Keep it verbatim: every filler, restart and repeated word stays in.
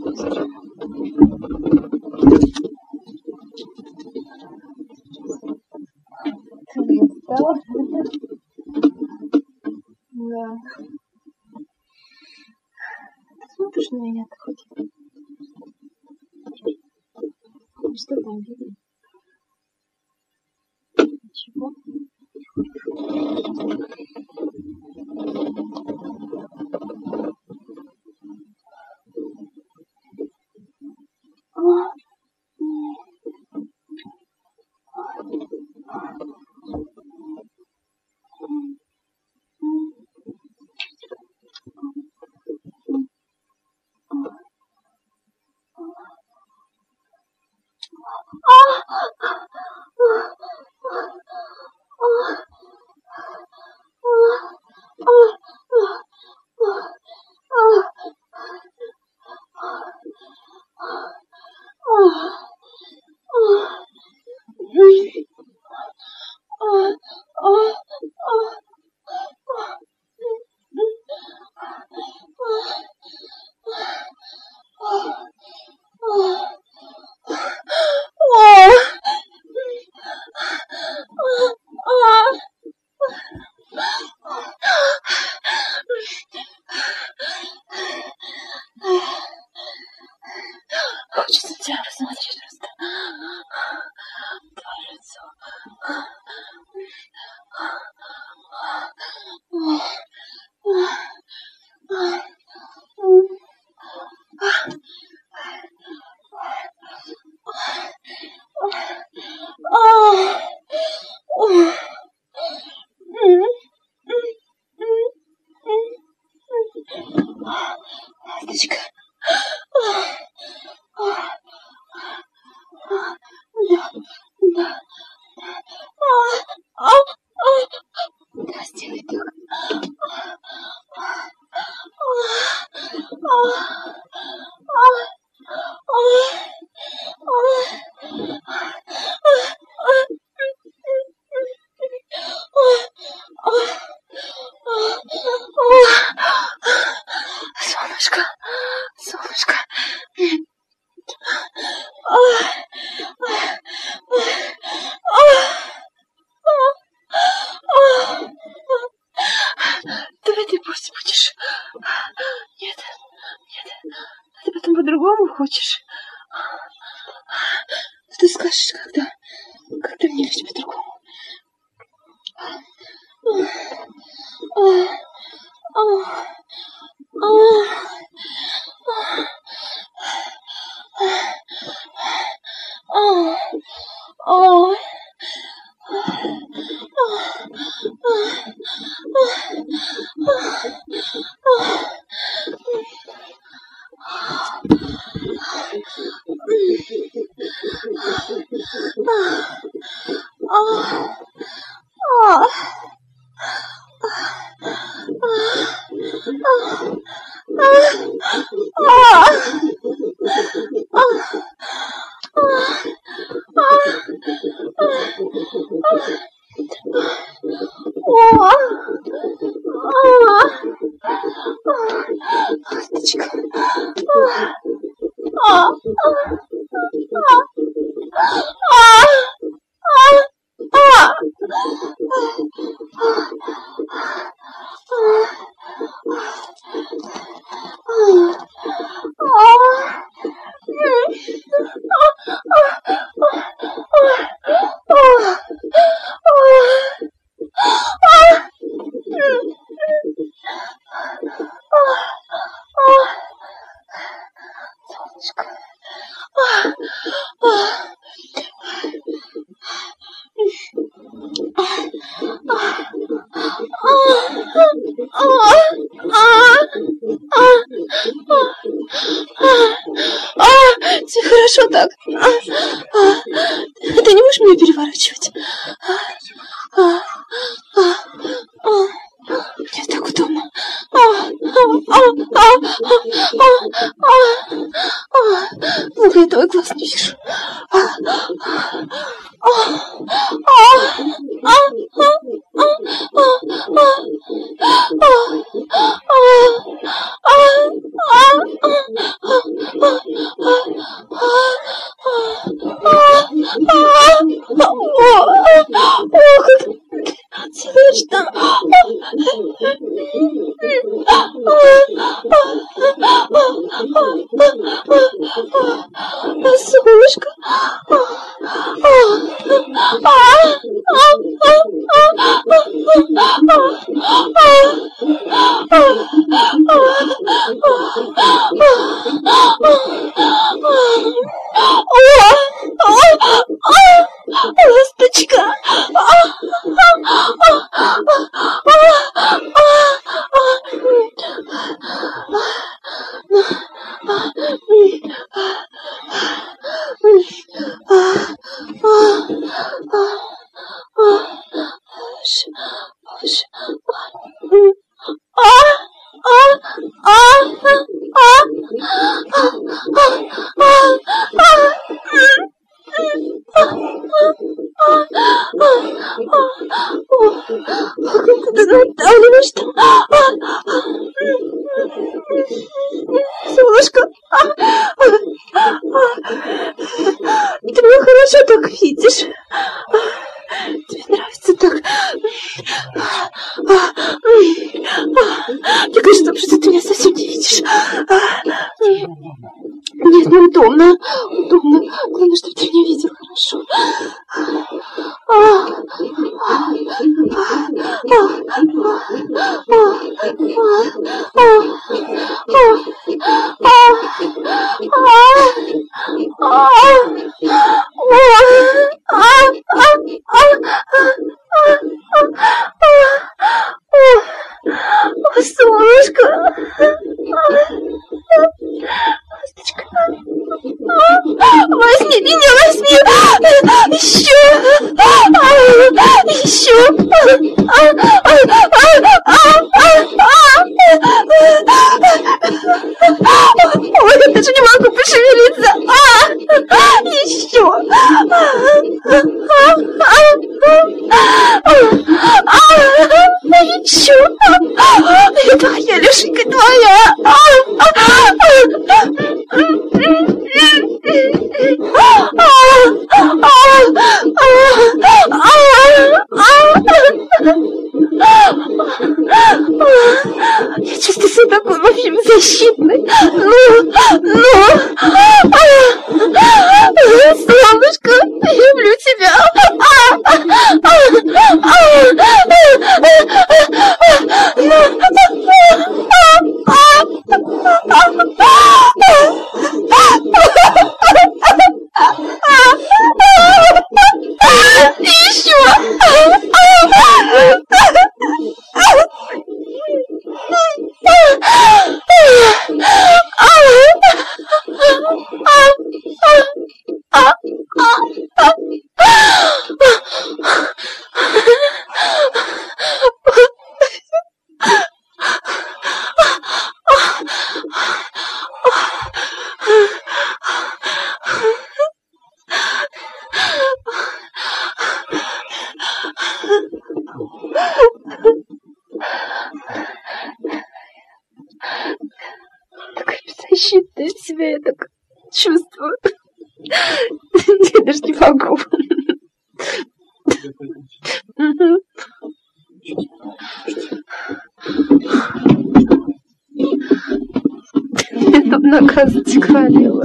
быстро. Ты уже встала? Да. Ты смотришь на меня-то хоть? Что там видно? Ничего. Хочется тебя посмотреть просто. Твое лицо. Ласточка. Да, да. Да, сделай так. Солнышко, солнышко. Давай ты пусть будешь. Нет, нет. Ты потом по-другому хочешь. Ты скажешь, когда, когда мне лечь по-другому. Ласточка. Тебе хорошо так. Ты не можешь меня переворачивать? Мне так удобно. Ну-ка, я твой глаз не вижу. Слышно. Солнышко. Ласточка. Что? Солнышко, ты меня хорошо так видишь. Тебе нравится так. Мне кажется, что ты меня совсем не видишь. Нет, ну удобно, удобно. Главное, чтобы ты меня видел хорошо. Солнышко. Ласточка. Возьми меня, возьми. Еще. Еще. Ой, я даже не могу пошевелиться. Еще. Еще. Твоя, Лешенька, твоя. Я чувствую себя такой, в общем, защитной. Ну, ну. Солнышко, я люблю тебя. Еще. Такая беззащитная себя, я так чувствую. Я даже не могу. Я там наказать говорила.